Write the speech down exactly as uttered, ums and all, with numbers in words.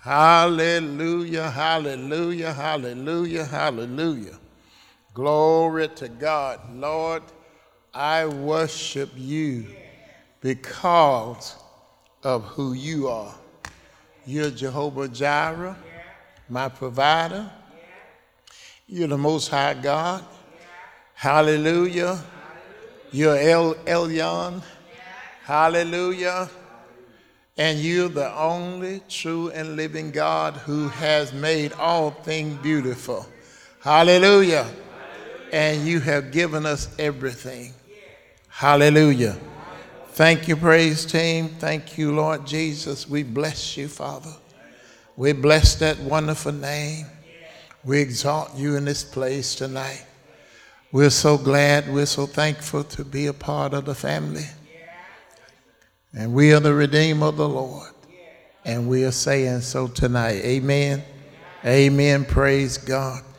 Hallelujah, hallelujah, hallelujah, hallelujah. Glory to God. Lord, I worship you because of who you are. You're Jehovah Jireh, my provider. You're the Most High God. Hallelujah. You're El Elyon. Hallelujah. And you're the only true and living God who has made all things beautiful. Hallelujah. And you have given us everything. Hallelujah. Thank you, praise team. Thank you, Lord Jesus. We bless you, Father. We bless that wonderful name. We exalt you in this place tonight. We're so glad, we're so thankful to be a part of the family. And we are the Redeemer of the Lord. And we are saying so tonight. Amen. Amen. Praise God.